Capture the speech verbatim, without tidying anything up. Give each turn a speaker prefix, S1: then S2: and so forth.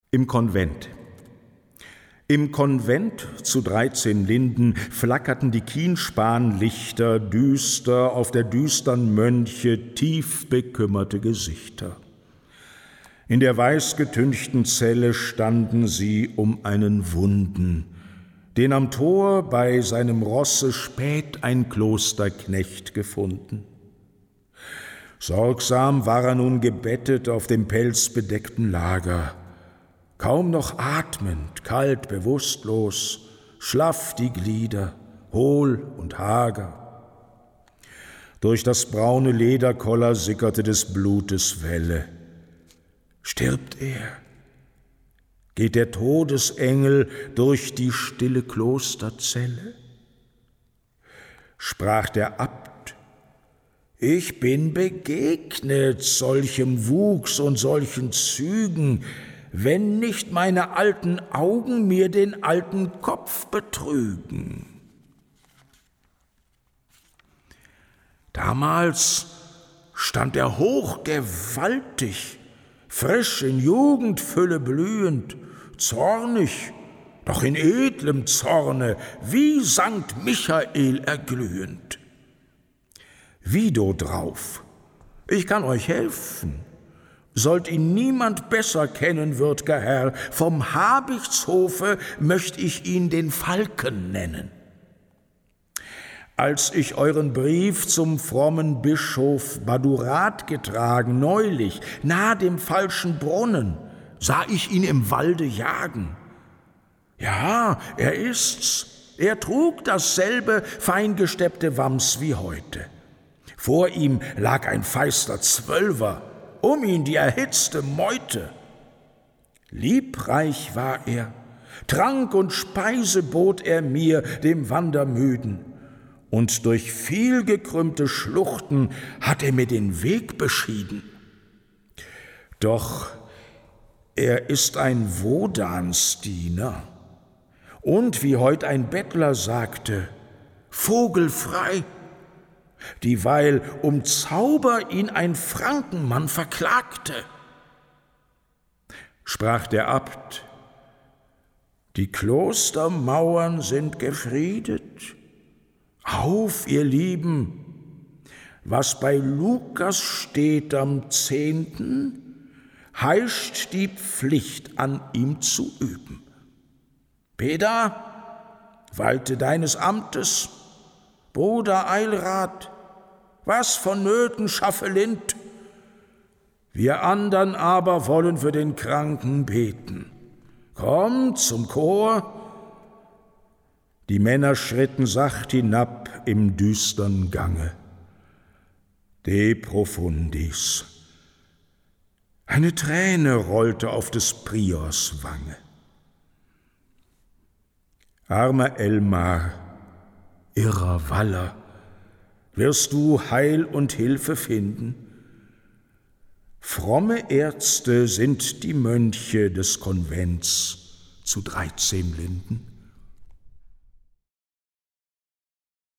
S1: Im Konvent. Im Konvent zu dreizehn Linden flackerten die Kienspanlichter düster auf der düstern Mönche tief bekümmerte Gesichter. In der weißgetünchten Zelle standen sie um einen Wunden, den am Tor bei seinem Rosse spät ein Klosterknecht gefunden. Sorgsam war er nun gebettet auf dem pelzbedeckten Lager, kaum noch atmend, kalt, bewusstlos, schlaff die Glieder, hohl und hager. Durch das braune Lederkoller sickerte des Blutes Welle. Stirbt er? Geht der Todesengel durch die stille Klosterzelle? Sprach der Abt: Ich bin begegnet solchem Wuchs und solchen Zügen, wenn nicht meine alten Augen mir den alten Kopf betrügen. Damals stand er hochgewaltig, frisch in Jugendfülle blühend, zornig, doch in edlem Zorne, wie Sankt Michael erglühend. Wie do drauf? Ich kann euch helfen. Sollt ihn niemand besser kennen, würd'ger Herr, vom Habichtshofe möcht ich ihn den Falken nennen. Als ich euren Brief zum frommen Bischof Badurat getragen, neulich, nahe dem falschen Brunnen, sah ich ihn im Walde jagen. Ja, er ist's, er trug dasselbe feingesteppte Wams wie heute. Vor ihm lag ein feister Zwölfer, um ihn die erhitzte Meute. Liebreich war er, Trank und Speise bot er mir, dem Wandermüden, und durch vielgekrümmte Schluchten hat er mir den Weg beschieden. Doch er ist ein Wodansdiener und, wie heut ein Bettler sagte, vogelfrei, dieweil um Zauber ihn ein Frankenmann verklagte. Sprach der Abt: Die Klostermauern sind gefriedet. Auf, ihr Lieben, was bei Lukas steht am Zehnten, heischt die Pflicht an ihm zu üben. Peter, walte deines Amtes. Bruder Eilrat, was vonnöten schaffe Lind. Wir andern aber wollen für den Kranken beten. Kommt zum Chor. Die Männer schritten sacht hinab im düstern Gange. De profundis. Eine Träne rollte auf des Priors Wange. Armer Elmar, irrer Waller, wirst du Heil und Hilfe finden? Fromme Ärzte sind die Mönche des Konvents zu dreizehn Linden.